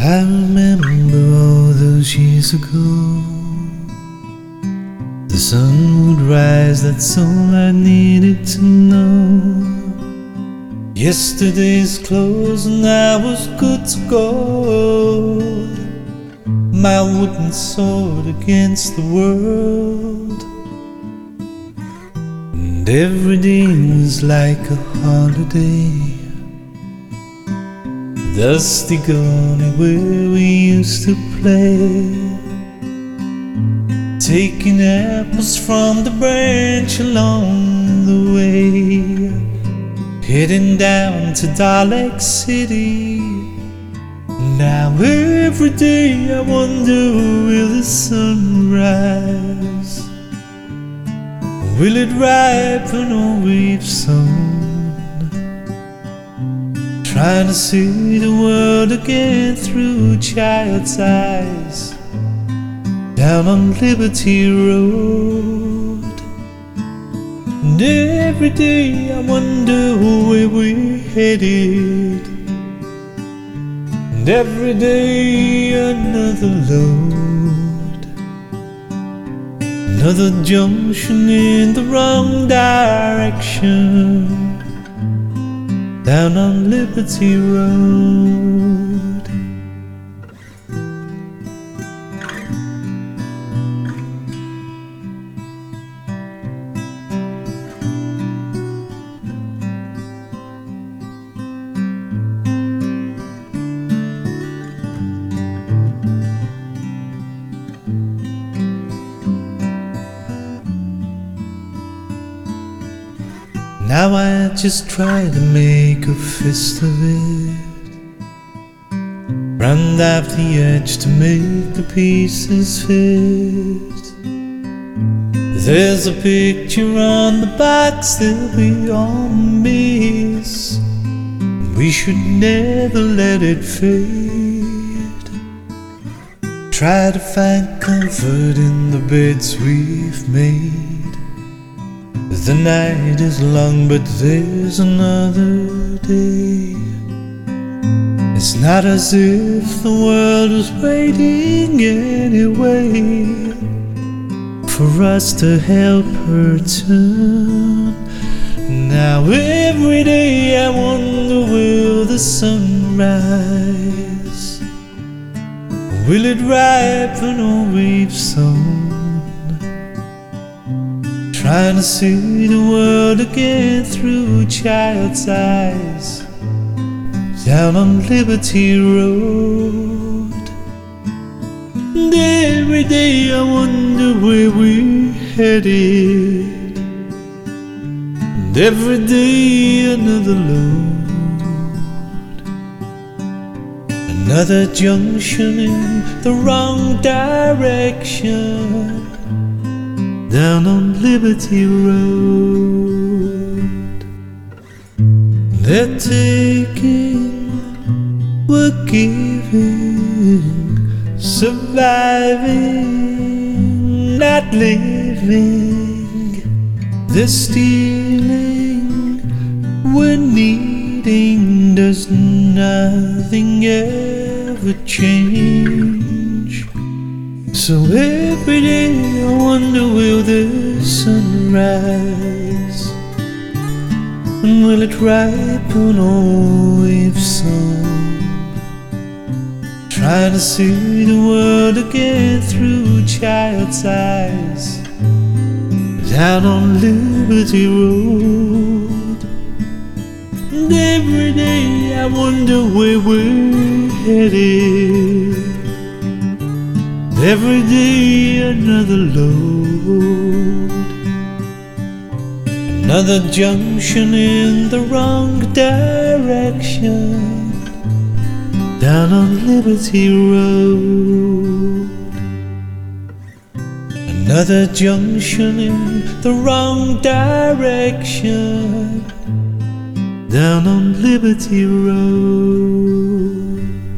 I remember all those years ago, the sun would rise, that's all I needed to know. Yesterday's clothes and I was good to go. My wooden sword against the world, and every day was like a holiday. Dusty gully where we used to play, taking apples from the branch along the way, heading down to Dalek City. Now every day I wonder, will the sun rise? Will it ripen all we've sown? Trying to see the world again through child's eyes, down on Liberty Road. And every day I wonder where we're headed, and every day another load, another junction in the wrong direction, down on Liberty Road. Now I just try to make a fist of it, round off the edge to make the pieces fit. There's a picture on the box that we all miss, we should never let it fade. Try to find comfort in the beds we've made. The night is long, but there's another day. It's not as if the world was waiting anyway for us to help her turn. Now every day I wonder, will the sun rise? Will it ripen all we've sown? Trying to see the world again through child's eyes, down on Liberty Road. And every day I wonder where we're headed, and every day another load, another junction in the wrong direction, down on Liberty Road. They're taking, we're giving, surviving, not living. They're stealing, we're needing. Does nothing ever change? So every day I wonder, will the sun rise? And will it ripen all we've sown? Trying to see the world again through child's eyes, down on Liberty Road. And every day I wonder where we're headed, every day another load, another junction in the wrong direction, down on Liberty Road. Another junction in the wrong direction, down on Liberty Road.